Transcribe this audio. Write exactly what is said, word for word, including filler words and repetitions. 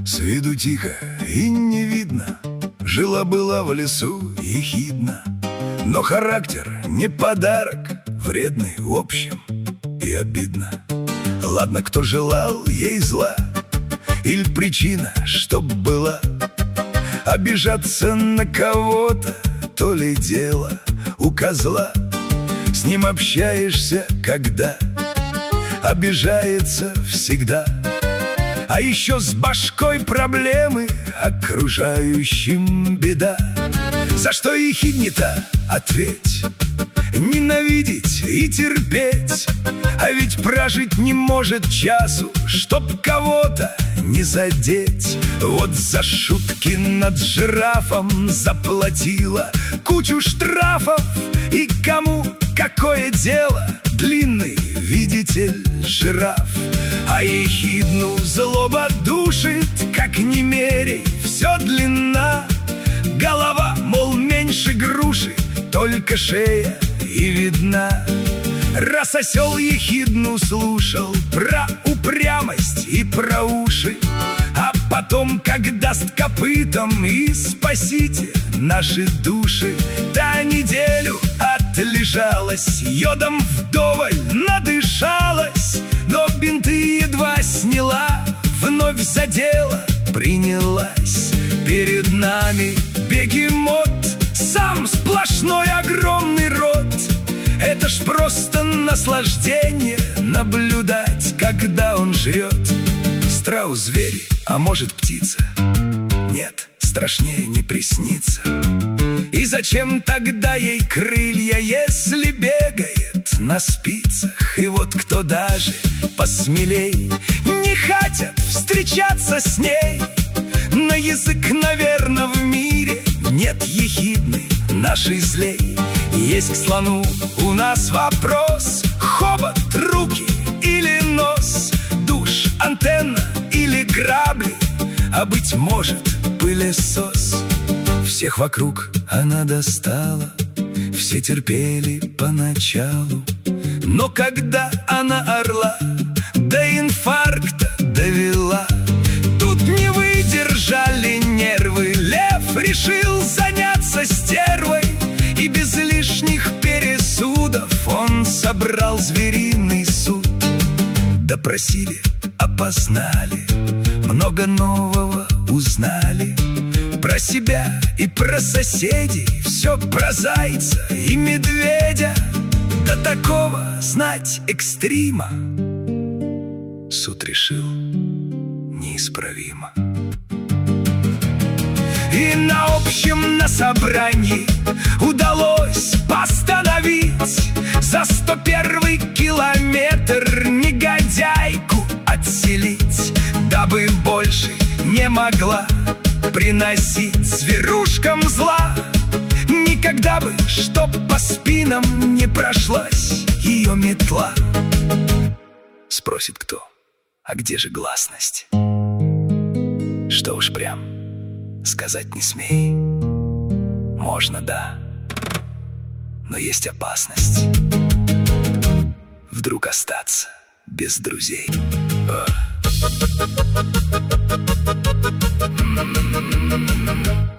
С виду тихо и не видно, жила-была в лесу ехидна. Но характер не подарок, вредный в общем и обидно. Ладно, кто желал ей зла, или причина, чтоб была. Обижаться на кого-то, то ли дело у козла. С ним общаешься, когда обижается всегда. А еще с башкой проблемы, окружающим беда. За что ехидни-то? Ответь. Ненавидеть и терпеть, а ведь прожить не может часу, чтоб кого-то не задеть. Вот за шутки над жирафом заплатила кучу штрафов. И кому какое дело? Длинный, видите ли, жираф. А ехидну злоба душит, как не мерей, все длина. Голова, мол, меньше груши, только шея и видна. Раз осел ехидну слушал про упрямость и про уши, а потом, как даст копытом и спасите наши души, та неделю отлежалась, йодом вдоволь надышалась, но бинты едва сняла, вновь за дело принялась. Перед нами бегемот, сам сплошной огромный рот. Это ж просто наслаждение наблюдать, когда он жрет. Страус зверь, а может птица? Нет, страшнее не приснится. И зачем тогда ей крылья, если бегает на спицах? И вот кто даже посмелей не хотят встречаться с ней. На язык, наверное, в мире нет ехидны нашей злей. Есть к слону у нас вопрос: хобот, руки или нос, душ, антенна или грабли, а быть может пылесос. Всех вокруг она достала, все терпели поначалу, но когда она орла до инфаркта довела, тут не выдержали нервы. Лев решил заняться стервой, и без лишних пересудов он собрал звериный суд. Допросили, опознали, много нового узнали. Про себя и про соседей, все про зайца и медведя. До такого знать экстрима суд решил неисправимо. И на общем, на собрании удалось постановить за сто первый километр негодяйку отселить, дабы больше не могла приносить зверушкам зла. Никогда бы, чтоб по спинам не прошлась ее метла. Спросит кто: а где же гласность? Что уж прям сказать не смей. Можно, да, но есть опасность вдруг остаться без друзей. О.